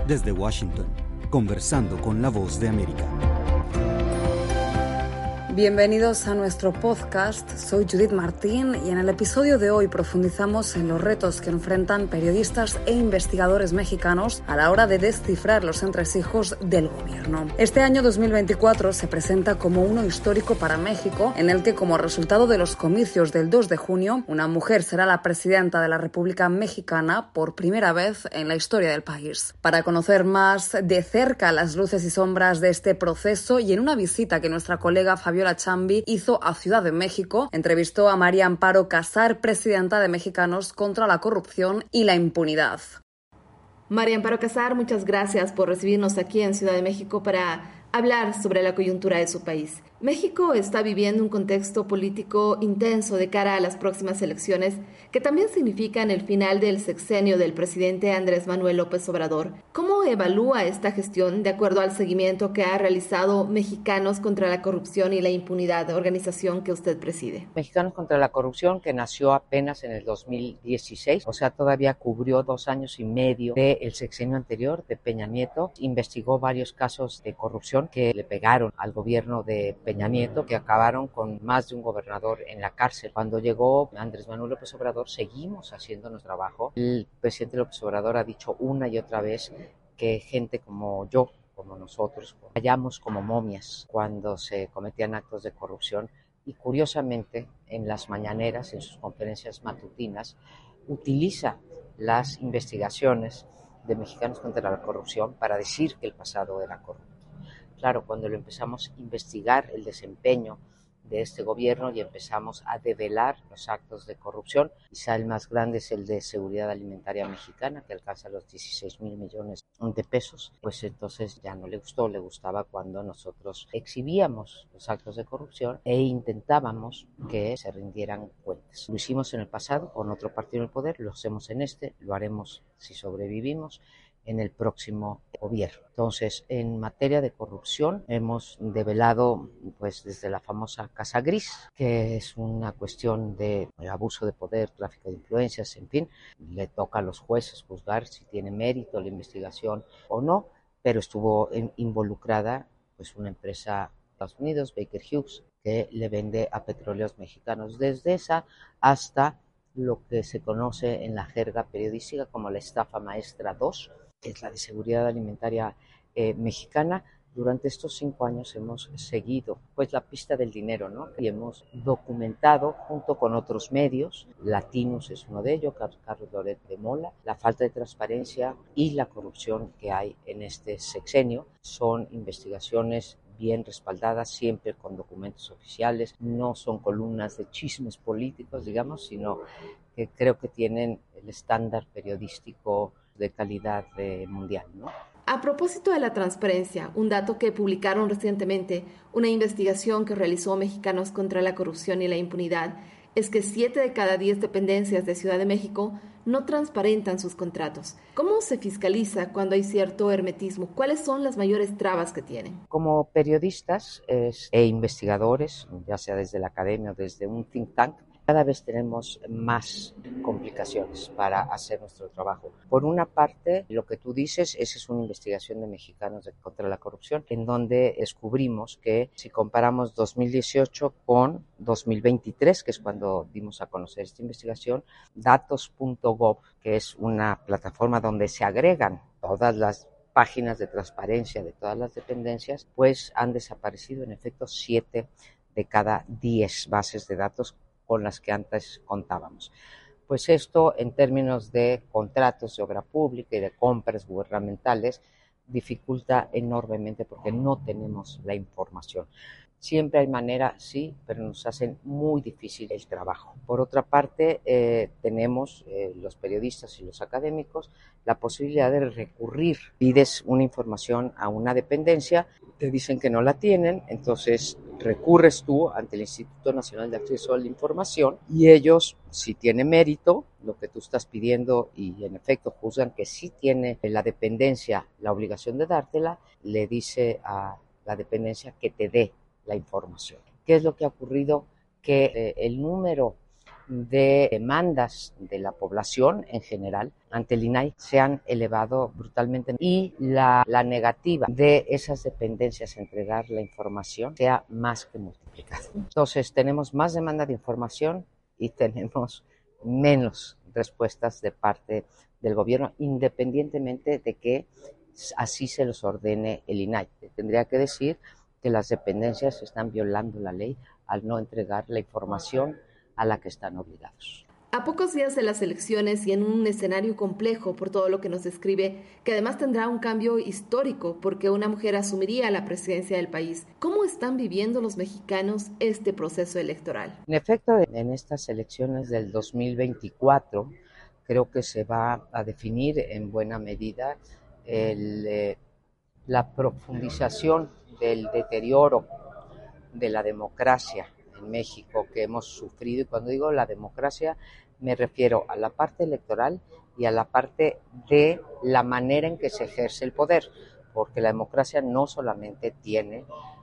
Desde Washington, conversando con la Voz de América. Bienvenidos a nuestro podcast, soy Judith Martín y en el episodio de hoy profundizamos en los retos que enfrentan periodistas e investigadores mexicanos a la hora de descifrar los entresijos del gobierno. Este año 2024 se presenta como uno histórico para México, en el que como resultado de los comicios del 2 de junio, una mujer será la presidenta de la República Mexicana por primera vez en la historia del país. Para conocer más de cerca las luces y sombras de este proceso y en una visita que nuestra colega Fabiola Chambi hizo a Ciudad de México, entrevistó a María Amparo Casar, presidenta de Mexicanos contra la Corrupción y la Impunidad. María Amparo Casar, muchas gracias por recibirnos aquí en Ciudad de México para hablar sobre la coyuntura de su país. México está viviendo un contexto político intenso de cara a las próximas elecciones, que también significan el final del sexenio del presidente Andrés Manuel López Obrador. ¿Cómo evalúa esta gestión de acuerdo al seguimiento que ha realizado Mexicanos contra la Corrupción y la Impunidad, organización que usted preside? Mexicanos contra la Corrupción, que nació apenas en el 2016, o sea, todavía cubrió 2 años y medio del sexenio anterior de Peña Nieto, investigó varios casos de corrupción que le pegaron al gobierno de Peña Nieto, que acabaron con más de un gobernador en la cárcel. Cuando llegó Andrés Manuel López Obrador, seguimos haciendo nuestro trabajo. El presidente López Obrador ha dicho una y otra vez que gente como yo, como nosotros, callamos como momias cuando se cometían actos de corrupción, y curiosamente en las mañaneras, en sus conferencias matutinas, utiliza las investigaciones de Mexicanos contra la Corrupción para decir que el pasado era corrupto. Claro, cuando lo empezamos a investigar el desempeño de este gobierno y empezamos a develar los actos de corrupción, quizá el más grande es el de Seguridad Alimentaria Mexicana, que alcanza los 16,000 millones de pesos, pues entonces ya no le gustó, le gustaba cuando nosotros exhibíamos los actos de corrupción e intentábamos que se rindieran cuentas. Lo hicimos en el pasado con otro partido en el poder, lo hacemos en este, lo haremos si sobrevivimos en el próximo gobierno. Entonces, en materia de corrupción, hemos develado pues desde la famosa Casa Gris, que es una cuestión de abuso de poder, tráfico de influencias, en fin, le toca a los jueces juzgar si tiene mérito la investigación o no, pero estuvo involucrada pues una empresa de Estados Unidos, Baker Hughes, que le vende a petróleos mexicanos, desde esa hasta lo que se conoce en la jerga periodística como la estafa maestra 2, que es la de Seguridad Alimentaria Mexicana. Durante estos 5 años hemos seguido pues la pista del dinero, ¿no? Y hemos documentado junto con otros medios, Latinos es uno de ellos, Carlos Loret de Mola, la falta de transparencia y la corrupción que hay en este sexenio. Son investigaciones bien respaldadas, siempre con documentos oficiales, no son columnas de chismes políticos, digamos, sino que creo que tienen el estándar periodístico de calidad mundial, ¿no? A propósito de la transparencia, un dato que publicaron recientemente, una investigación que realizó Mexicanos contra la Corrupción y la Impunidad, es que 7 de cada 10 dependencias de Ciudad de México no transparentan sus contratos. ¿Cómo se fiscaliza cuando hay cierto hermetismo? ¿Cuáles son las mayores trabas que tienen? Como periodistas e investigadores, ya sea desde la academia o desde un think tank, cada vez tenemos más complicaciones para hacer nuestro trabajo. Por una parte, lo que tú dices, esa es una investigación de Mexicanos contra la Corrupción, en donde descubrimos que si comparamos 2018 con 2023, que es cuando dimos a conocer esta investigación, datos.gov, que es una plataforma donde se agregan todas las páginas de transparencia de todas las dependencias, pues han desaparecido en efecto 7 de cada 10 bases de datos con las que antes contábamos. Pues esto, en términos de contratos de obra pública y de compras gubernamentales, dificulta enormemente porque no tenemos la información. Siempre hay manera, sí, pero nos hacen muy difícil el trabajo. Por otra parte, tenemos los periodistas y los académicos la posibilidad de recurrir. Pides una información a una dependencia, te dicen que no la tienen, entonces recurres tú ante el Instituto Nacional de Acceso a la Información y ellos, si tiene mérito lo que tú estás pidiendo y en efecto juzgan que sí tiene la dependencia la obligación de dártela, le dice a la dependencia que te dé la información. ¿Qué es lo que ha ocurrido? Que el número de demandas de la población en general ante el INAI se han elevado brutalmente y la negativa de esas dependencias a entregar la información se ha más que multiplicado. Entonces tenemos más demanda de información y tenemos menos respuestas de parte del gobierno, independientemente de que así se los ordene el INAI. Tendría que decir que las dependencias están violando la ley al no entregar la información a la que están obligados. A pocos días de las elecciones y en un escenario complejo por todo lo que nos describe, que además tendrá un cambio histórico porque una mujer asumiría la presidencia del país, ¿cómo están viviendo los mexicanos este proceso electoral? En efecto, en estas elecciones del 2024 creo que se va a definir en buena medida la profundización del deterioro de la democracia en México que hemos sufrido, y cuando digo la democracia me refiero a la parte electoral y a la parte de la manera en que se ejerce el poder, porque la democracia no solamente tiene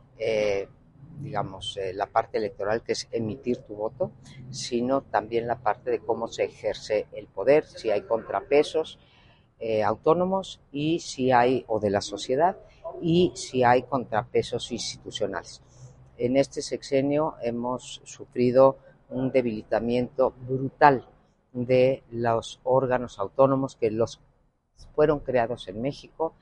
la parte electoral, que es emitir tu voto, sino también la parte de cómo se ejerce el poder, si hay contrapesos autónomos y si hay, o de la sociedad, y si hay contrapesos institucionales. En este sexenio hemos sufrido un debilitamiento brutal de los órganos autónomos que fueron creados en México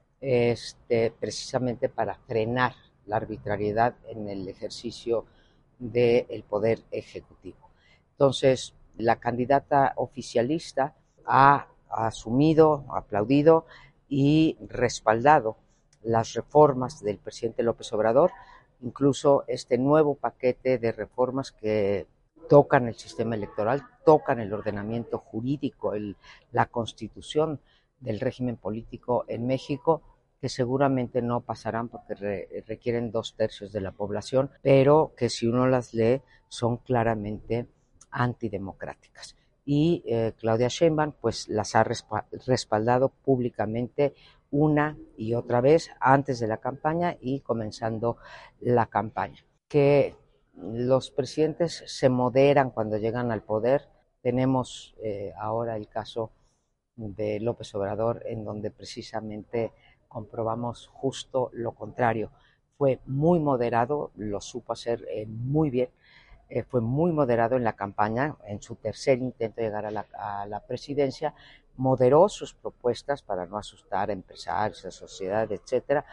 precisamente para frenar la arbitrariedad en el ejercicio del poder ejecutivo. Entonces, la candidata oficialista ha asumido, aplaudido y respaldado las reformas del presidente López Obrador, incluso este nuevo paquete de reformas que tocan el sistema electoral, tocan el ordenamiento jurídico, la constitución del régimen político en México, que seguramente no pasarán porque requieren 2/3 de la población, pero que si uno las lee son claramente antidemocráticas. Y Claudia Sheinbaum pues las ha respaldado públicamente una y otra vez antes de la campaña y comenzando la campaña. Que los presidentes se moderan cuando llegan al poder. Tenemos ahora el caso de López Obrador, en donde precisamente comprobamos justo lo contrario. Fue muy moderado, lo supo hacer muy bien. Fue muy moderado en la campaña, en su tercer intento de llegar a la presidencia, moderó sus propuestas para no asustar a empresarios, a sociedad, etcétera,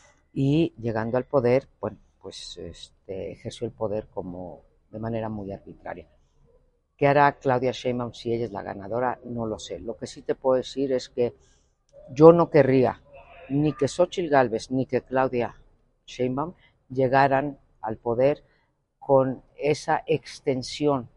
y llegando al poder, bueno, pues ejerció el poder de manera muy arbitraria. ¿Qué hará Claudia Sheinbaum si ella es la ganadora? No lo sé. Lo que sí te puedo decir es que yo no querría ni que Xóchitl Gálvez ni que Claudia Sheinbaum llegaran al poder con esa extensión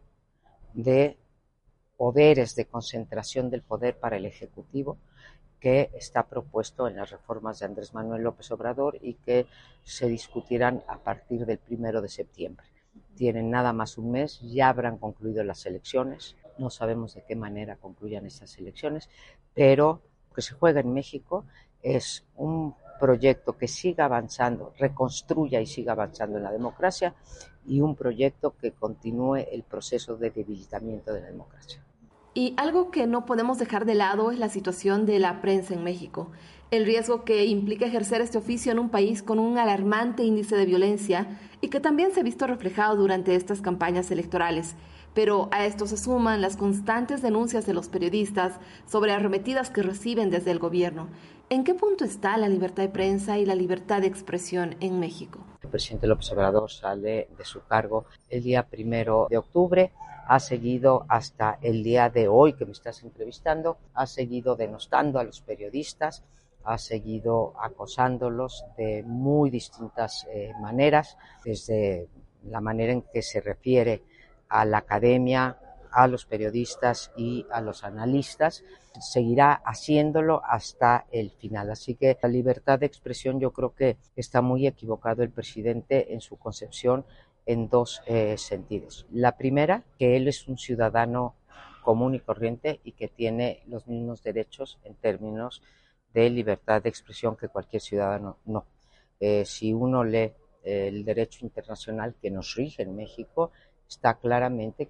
de poderes, de concentración del poder para el Ejecutivo que está propuesto en las reformas de Andrés Manuel López Obrador y que se discutirán a partir del 1 de septiembre. Tienen nada más un mes, ya habrán concluido las elecciones, no sabemos de qué manera concluyan esas elecciones, pero lo que se juega en México es un proyecto que siga avanzando, reconstruya y siga avanzando en la democracia, y un proyecto que continúe el proceso de debilitamiento de la democracia. Y algo que no podemos dejar de lado es la situación de la prensa en México, el riesgo que implica ejercer este oficio en un país con un alarmante índice de violencia y que también se ha visto reflejado durante estas campañas electorales. Pero a esto se suman las constantes denuncias de los periodistas sobre arremetidas que reciben desde el gobierno. ¿En qué punto está la libertad de prensa y la libertad de expresión en México? El presidente López Obrador sale de su cargo el día 1 de octubre, ha seguido hasta el día de hoy que me estás entrevistando, ha seguido denostando a los periodistas, ha seguido acosándolos de muy distintas maneras, desde la manera en que se refiere a la academia, a los periodistas y a los analistas, seguirá haciéndolo hasta el final. Así que la libertad de expresión, yo creo que está muy equivocado el presidente en su concepción en dos sentidos. La primera, que él es un ciudadano común y corriente y que tiene los mismos derechos en términos de libertad de expresión que cualquier ciudadano. No. Si uno lee el derecho internacional que nos rige en México, está claramente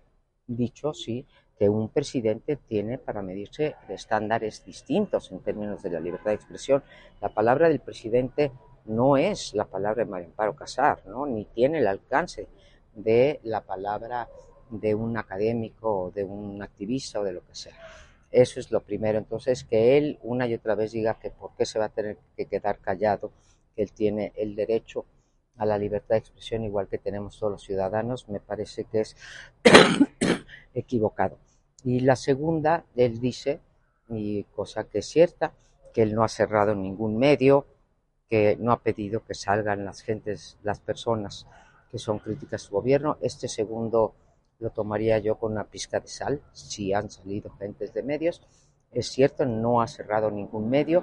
dicho, sí, que un presidente tiene para medirse de estándares distintos en términos de la libertad de expresión. La palabra del presidente no es la palabra de María Amparo Casar, ¿no? Ni tiene el alcance de la palabra de un académico o de un activista o de lo que sea. Eso es lo primero. Entonces, que él una y otra vez diga que por qué se va a tener que quedar callado, que él tiene el derecho a la libertad de expresión igual que tenemos todos los ciudadanos, me parece que es equivocado. Y la segunda, él dice, y cosa que es cierta, que él no ha cerrado ningún medio, que no ha pedido que salgan las personas que son críticas a su gobierno. Este segundo lo tomaría yo con una pizca de sal, si han salido gentes de medios. Es cierto, no ha cerrado ningún medio,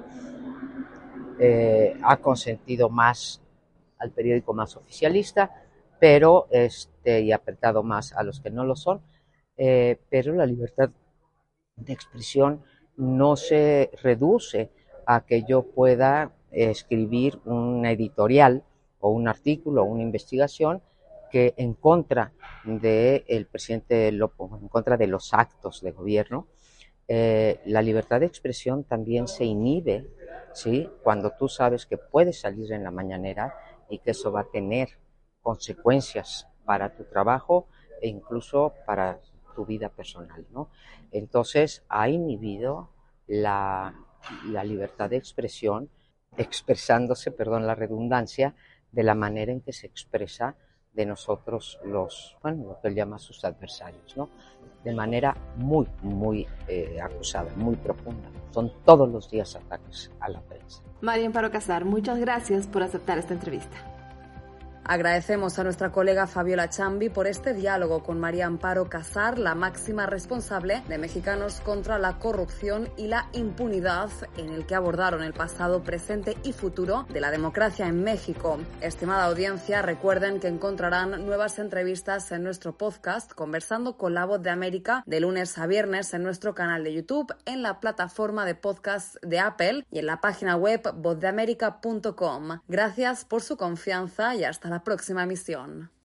ha consentido más al periódico más oficialista, pero y ha apretado más a los que no lo son, pero la libertad de expresión no se reduce a que yo pueda escribir una editorial o un artículo o una investigación que en contra del presidente López, en contra de los actos de gobierno. La libertad de expresión también se inhibe, ¿sí? Cuando tú sabes que puedes salir en la mañanera y que eso va a tener consecuencias para tu trabajo e incluso para tu vida personal, ¿no? Entonces ha inhibido la libertad de expresión, expresándose, perdón la redundancia, de la manera en que se expresa de nosotros lo que él llama sus adversarios, ¿no? De manera muy, muy acusada, muy profunda. Son todos los días ataques a la prensa. María Amparo Casar, muchas gracias por aceptar esta entrevista. Agradecemos a nuestra colega Fabiola Chambi por este diálogo con María Amparo Casar, la máxima responsable de Mexicanos contra la Corrupción y la Impunidad, en el que abordaron el pasado, presente y futuro de la democracia en México. Estimada audiencia, recuerden que encontrarán nuevas entrevistas en nuestro podcast Conversando con la Voz de América de lunes a viernes en nuestro canal de YouTube, en la plataforma de podcast de Apple y en la página web vozdeamerica.com. Gracias por su confianza y hasta la próxima emisión.